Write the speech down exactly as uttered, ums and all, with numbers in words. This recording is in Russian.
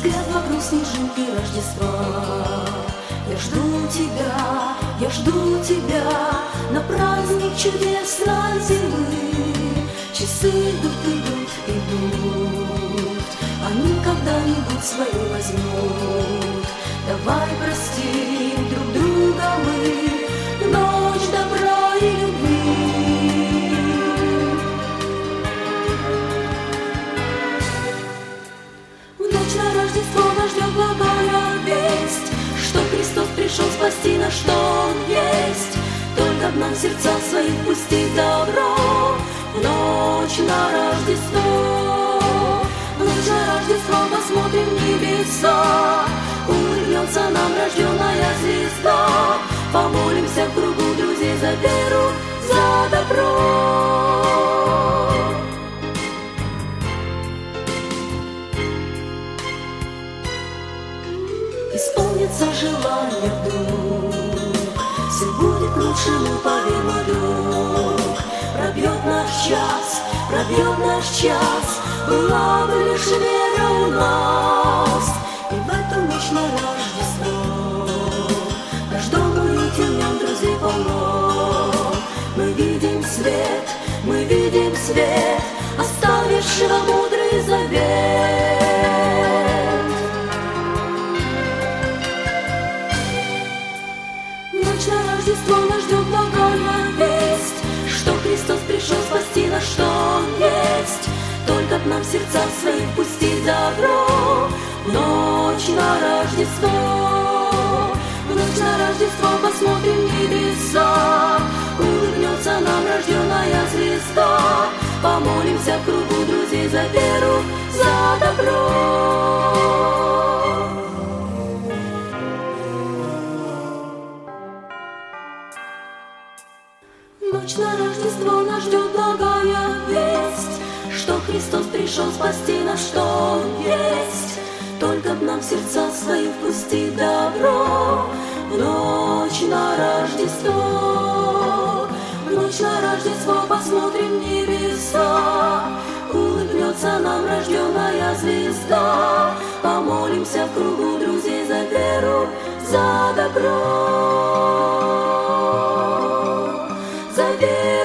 взгляд вокруг снежинки Рождества. Я жду тебя, я жду тебя на праздник чудесной зимы. Часы идут, идут, идут, они когда-нибудь свое возьмут. Давай простим друг друга мы в ночь добра и любви. В ночь на Рождество нас ждет благая весть, что Христос пришел спасти нас, что Он есть. Только б нам сердца свои впустить добро в ночь на Рождество. В ночь на Рождество посмотрим в небеса, улыбнется нам рожденная звезда. Помолимся в кругу друзей за веру, за добро. Исполнится желание вдруг, все будет лучше, мы поверь, мой друг. Пробьет наш час, пробьет наш час, была бы лишь вера у нас. И в эту ночь на Рождество каждому и теням друзей полно. Мы видим свет, мы видим свет, оставившего мудрый завет. В ночь на Рождество нас ждет благая весть, что Христос пришел спасти нас, что Он есть. Только б нам в сердца свои впустить добро в ночь на Рождество. В ночь на Рождество посмотрим в небеса, улыбнется нам рожденная звезда. Помолимся в кругу друзей за веру, за добро. В ночь на Рождество нас ждет благая весть, что Христос пришел спасти нас, что Он есть. Только б нам в сердца свои впустить добро в ночь на Рождество. В ночь на Рождество посмотрим в небеса, улыбнется нам рожденная звезда. Помолимся в кругу друзей за веру, за добро, за веру.